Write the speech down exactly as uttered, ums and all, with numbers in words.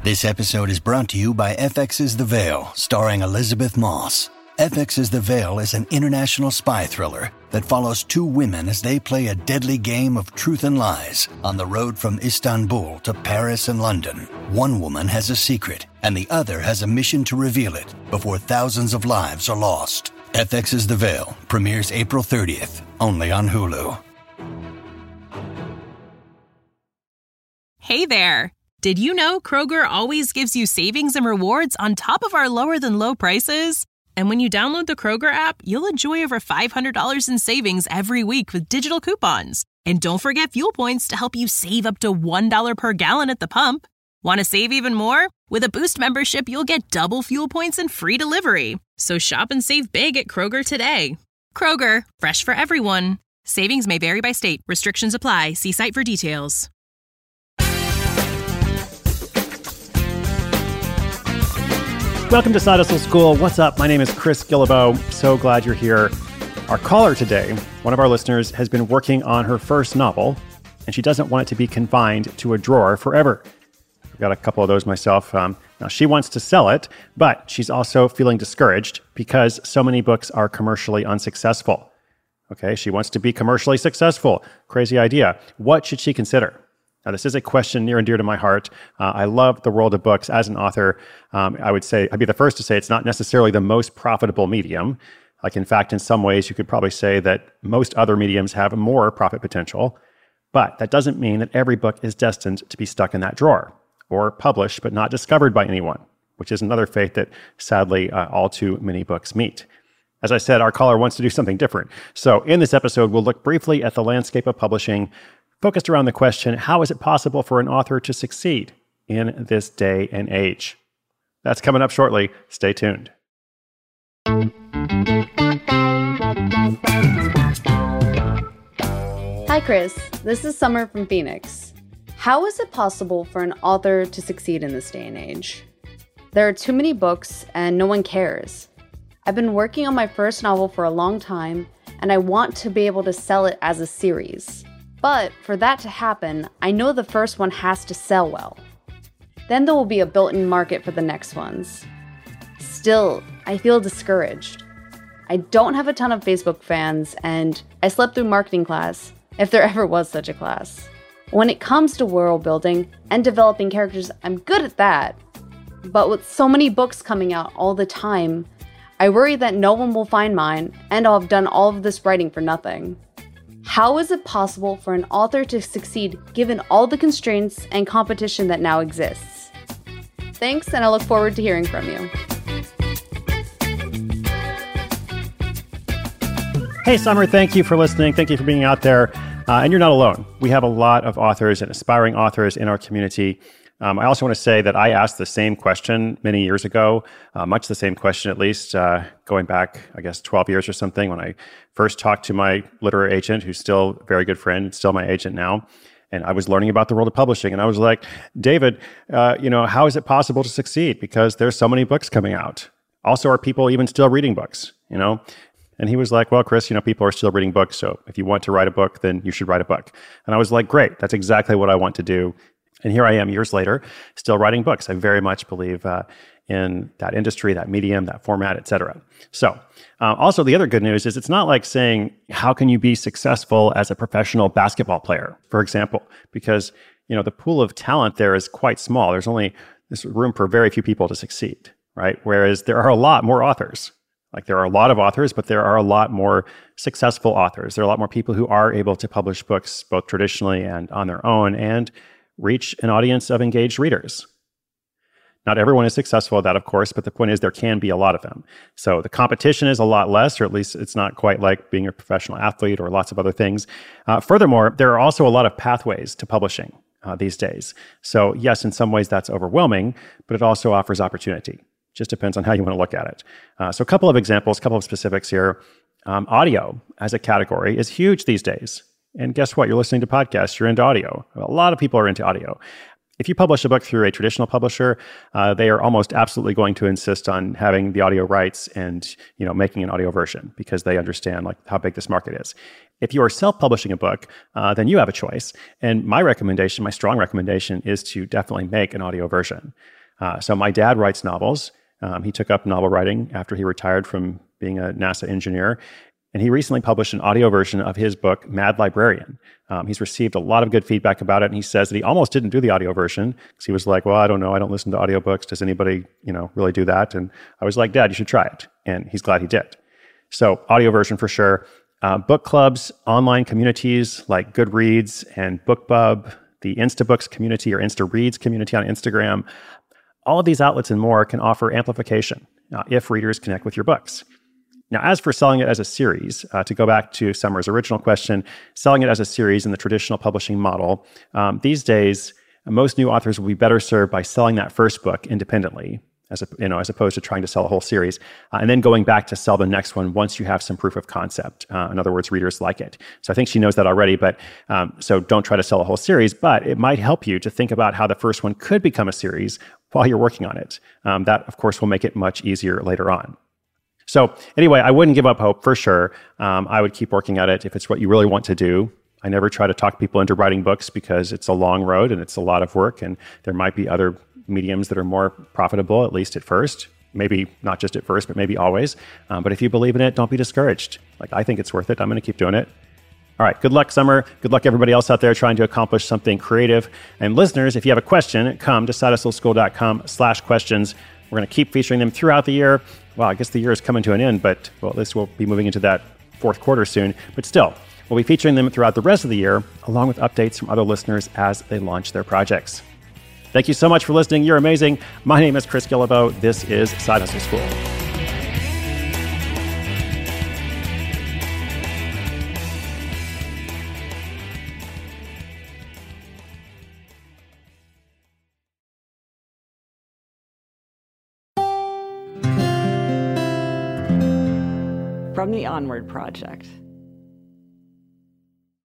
This episode is brought to you by F X's The Veil, starring Elizabeth Moss. F X's The Veil is an international spy thriller that follows two women as they play a deadly game of truth and lies on the road from Istanbul to Paris and London. One woman has a secret, and the other has a mission to reveal it before thousands of lives are lost. F X's The Veil premieres April thirtieth, only on Hulu. Hey there! Did you know Kroger always gives you savings and rewards on top of our lower-than-low prices? And when you download the Kroger app, you'll enjoy over five hundred dollars in savings every week with digital coupons. And don't forget fuel points to help you save up to one dollar per gallon at the pump. Want to save even more? With a Boost membership, you'll get double fuel points and free delivery. So shop and save big at Kroger today. Kroger, fresh for everyone. Savings may vary by state. Restrictions apply. See site for details. Welcome to Side Hustle School. What's up? My name is Chris Guillebeau. So glad you're here. Our caller today, one of our listeners, has been working on her first novel, and she doesn't want it to be confined to a drawer forever. I've got a couple of those myself. Um, now, she wants to sell it, but she's also feeling discouraged because so many books are commercially unsuccessful. Okay, she wants to be commercially successful. Crazy idea. What should she consider? Now, this is a question near and dear to my heart. Uh, I love the world of books. As an author, um, I would say, I'd be the first to say it's not necessarily the most profitable medium. Like, in fact, in some ways, you could probably say that most other mediums have more profit potential. But that doesn't mean that every book is destined to be stuck in that drawer or published but not discovered by anyone, which is another fate that, sadly, uh, all too many books meet. As I said, our caller wants to do something different. So in this episode, we'll look briefly at the landscape of publishing, focused around the question, how is it possible for an author to succeed in this day and age? That's coming up shortly. Stay tuned. Hi, Chris. This is Summer from Phoenix. How is it possible for an author to succeed in this day and age? There are too many books and no one cares. I've been working on my first novel for a long time, and I want to be able to sell it as a series. But for that to happen, I know the first one has to sell well. Then there will be a built-in market for the next ones. Still, I feel discouraged. I don't have a ton of Facebook fans, and I slept through marketing class, if there ever was such a class. When it comes to world building and developing characters, I'm good at that. But with so many books coming out all the time, I worry that no one will find mine, and I'll have done all of this writing for nothing. How is it possible for an author to succeed given all the constraints and competition that now exists? Thanks, and I look forward to hearing from you. Hey, Summer, thank you for listening. Thank you for being out there. Uh, and you're not alone. We have a lot of authors and aspiring authors in our community. Um, I also want to say that I asked the same question many years ago, uh, much the same question at least, uh, going back, I guess, twelve years or something, when I first talked to my literary agent, who's still a very good friend, still my agent now. And I was learning about the world of publishing. And I was like, David, uh, you know, how is it possible to succeed? Because there's so many books coming out. Also, are people even still reading books, you know? And he was like, well, Chris, you know, people are still reading books. So if you want to write a book, then you should write a book. And I was like, great, that's exactly what I want to do. And here I am years later, still writing books. I very much believe uh, in that industry, that medium, that format, et cetera. So uh, also the other good news is it's not like saying, how can you be successful as a professional basketball player, for example, because, you know, the pool of talent there is quite small. There's only there's room for very few people to succeed, right? Whereas there are a lot more authors. Like there are a lot of authors, but there are a lot more successful authors. There are a lot more people who are able to publish books both traditionally and on their own and reach an audience of engaged readers. Not everyone is successful at that, of course, but the point is there can be a lot of them. So the competition is a lot less, or at least it's not quite like being a professional athlete or lots of other things. Uh, furthermore, there are also a lot of pathways to publishing uh, these days. So yes, in some ways that's overwhelming, but it also offers opportunity. Just depends on how you want to look at it. Uh, so a couple of examples, a couple of specifics here. Um, audio as a category is huge these days. And guess what? You're listening to podcasts. You're into audio. A lot of people are into audio. If you publish a book through a traditional publisher, uh, they are almost absolutely going to insist on having the audio rights and, you know, making an audio version because they understand like how big this market is. If you are self-publishing a book, uh, then you have a choice. And my recommendation, my strong recommendation, is to definitely make an audio version. Uh, so my dad writes novels. Um, he took up novel writing after he retired from being a NASA engineer. And he recently published an audio version of his book, Mad Librarian. Um, he's received a lot of good feedback about it. And he says that he almost didn't do the audio version because he was like, well, I don't know. I don't listen to audiobooks. Does anybody, you know, really do that? And I was like, Dad, you should try it. And he's glad he did. So audio version for sure. Uh, book clubs, online communities like Goodreads and BookBub, the Instabooks community or InstaReads community on Instagram. All of these outlets and more can offer amplification uh, if readers connect with your books. Now, as for selling it as a series, uh, to go back to Summer's original question, selling it as a series in the traditional publishing model, um, these days, most new authors will be better served by selling that first book independently, as a, you know, as opposed to trying to sell a whole series, uh, and then going back to sell the next one once you have some proof of concept. Uh, in other words, readers like it. So I think she knows that already, but um, so don't try to sell a whole series, but it might help you to think about how the first one could become a series while you're working on it. Um, that, of course, will make it much easier later on. So anyway, I wouldn't give up hope for sure. Um, I would keep working at it if it's what you really want to do. I never try to talk people into writing books because it's a long road and it's a lot of work, and there might be other mediums that are more profitable, at least at first. Maybe not just at first, but maybe always. Um, but if you believe in it, don't be discouraged. Like, I think it's worth it. I'm going to keep doing it. All right. Good luck, Summer. Good luck, everybody else out there trying to accomplish something creative. And listeners, if you have a question, come to sidehustleschool.com slash questions. We're going to keep featuring them throughout the year. Well, I guess the year is coming to an end, but well, at least we'll be moving into that fourth quarter soon. But still, we'll be featuring them throughout the rest of the year, along with updates from other listeners as they launch their projects. Thank you so much for listening. You're amazing. My name is Chris Guillebeau. This is Side Hustle School. From the Onward Project.